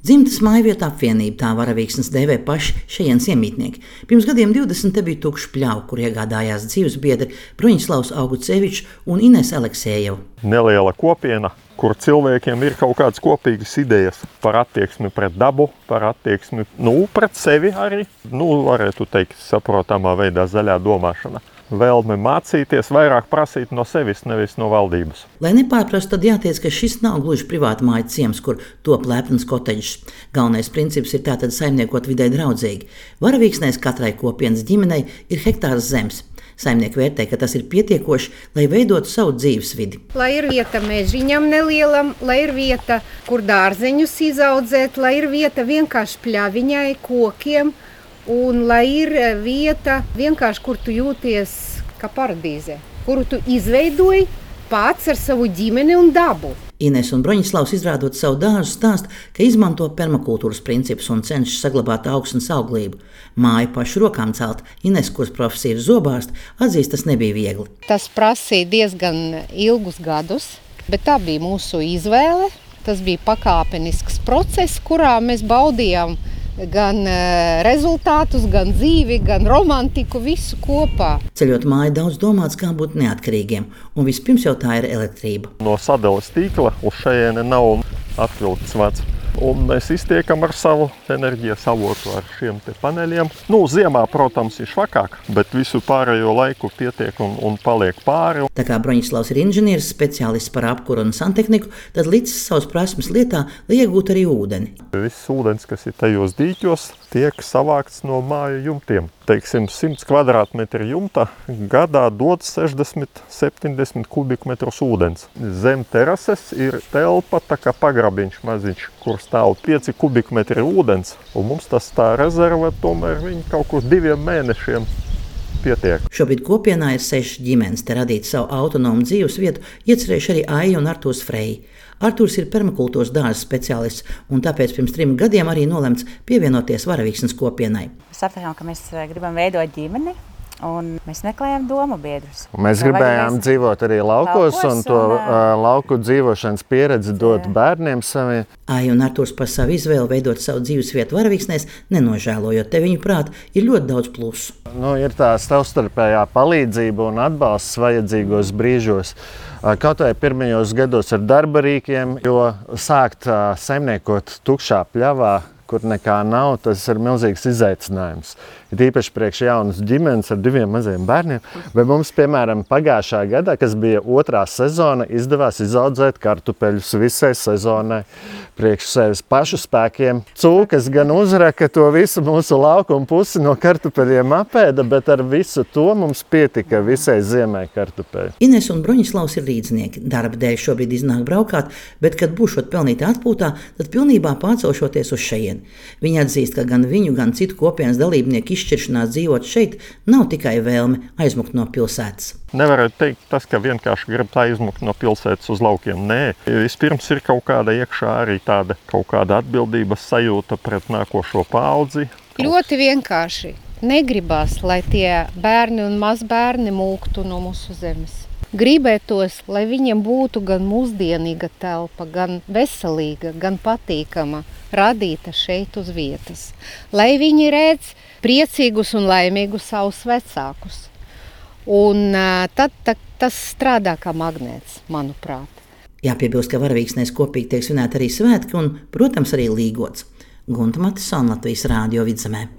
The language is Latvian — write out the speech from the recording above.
Dzimtas mājvieta apvienība, tā Varavīksnes dēvē paši šejienes iemītnieki. Pirms gadiem 20 te bija tukšs pļauj, kur iegādājās dzīvesbiedri Broņislavs Augucevičs un Ines Aleksējeva. Neliela kopiena, kur cilvēkiem ir kaut kādas kopīgas idejas par attieksmi pret dabu, par attieksmi pret sevi arī. Varētu teikt, saprotamā veidā zaļā domāšana. Vēlme mācīties, vairāk prasīt no sevis, nevis no valdības. Lai nepārprastu, tad jātiec, ka šis nav gluži privāta māja ciems, kur top lepns koteģis. Galvenais princips ir tātad saimniekot vidē draudzīgi. Varavīksnēs katrai kopienas ģimenei ir hektārs zemes. Saimnieki vērtē, ka tas ir pietiekoši, lai veidotu savu dzīvesvidi. Lai ir vieta mežiņam nelielam, lai ir vieta, kur dārzeņus izaudzēt, lai ir vieta vienkārši pļaviņai, kokiem. Un lai ir vieta, vienkārši, kur tu jūties kā paradīze, kuru tu izveidoji pats ar savu ģimeni un dabu. Ines un Broņislavs, izrādot savu dārzu, stāsta, ka izmanto permakultūras principus un cenšas saglabāt augsnes auglību. Māju pašu rokām celt. Ines, kuras profesija ir zobārste, atzīst, tas nebija viegli. Tas prasīja diezgan ilgus gadus, bet tā bija mūsu izvēle. Tas bija pakāpenisks process, kurā mēs baudījām gan rezultātus, gan dzīvi, gan romantiku, visu kopā. Ceļot māju daudz domāts, kā būt neatkarīgiem, un vispirms jau tā ir elektrība. No sadales tīkla uz šejieni nav atvilkts vats. Un mēs iztiekam ar savu enerģijas avotu, ar šiem te paneļiem. Ziemā, protams, ir švakāk, bet visu pārējo laiku pietiek un paliek pāri. Tā kā Broņislavs ir inženieris, speciālists par apkuru un santehniku, tad licis savas prasmes lietā, lai iegūtu arī ūdeni. Viss ūdens, kas ir tajos dīķos, tiek savākts no māju jumtiem. Teiksim, 100 kvadrātmetri jumta gadā dod 60-70 kubikmetrus ūdens. Zem terases ir telpa, tā kā pagrabiņš maziņš, kur stāv 5 kubikmetri ūdens. Un mums tas tā rezerva, tomēr viņi kaut kur 2 mēnešiem pietiek. Šobrīd kopienā ir 6 ģimenes. Te radīt savu autonomu dzīves vietu iecerējuši arī Aija un Artūrs Freji. Artūrs ir permakultūras dārza speciālists, un tāpēc pirms 3 gadiem arī nolemts pievienoties Varavīksnes kopienai. Sapratām, ka mēs gribam veidot ģimeni, un mēs meklējam domu biedrus. Mēs gribējām dzīvot arī laukos un to lauku dzīvošanas pieredzi dot bērniem saviem. Aija un Artūrs par savu izvēli veidot savu dzīvesvietu Varavīksnēs nenožēlojot. Te viņu prāt ir ļoti daudz plusu. Ir tā savstarpējā palīdzība un atbalsts vajadzīgos brīžos. Kaut vai pirmajos gados ar darba rīkiem, jo sākt saimniekot tukšā pļavā, kur nekā nav, tas ir milzīgs izaicinājums. Ir īpaši priekš jaunas ģimenes ar 2 maziem bērniem. Bet mums, piemēram, pagājušā gadā, kas bija 2. sezona, izdevās izaudzēt kartupeļus visai sezonai. Priekš sevis pašu spēkiem. Cūkas gan uzraka to visu mūsu laukumu pusi no kartupeļiem apēda, bet ar visu to mums pietika visai ziemai kartupeļi. Ines un Broņislavs ir līdznieki. Darba dēļ šobrīd iznāk braukāt, bet, kad būšot pelnīti atpūtā, tad pilnībā pārcelšoties uz šejieni. Viņi atzīst, ka gan viņu, gan citu kopienas dalībnieku izšķiršanās dzīvot šeit nav tikai vēlme aizmukt no pilsētas. Nevarētu teikt tas, ka vienkārši grib aizmukt no pilsētas uz laukiem. Nē, vispirms ir kaut kāda iekšā arī tāda kaut kāda atbildības sajūta pret nākošo paudzi. Ļoti vienkārši. Negribas, lai tie bērni un mazbērni mūktu no mūsu zemes. Gribētos, lai viņiem būtu gan mūsdienīga telpa, gan veselīga, gan patīkama, radīta šeit uz vietas. Lai viņi redz priecīgus un laimīgus savus vecākus. Un tad tas strādā kā magnēts, manuprāt. Jāpiebilst, ka Varavīksnēs kopīgi tiek svinēti arī svētki un, protams, arī līgots. Gunta Matisona, Latvijas Rādio Vidzemē.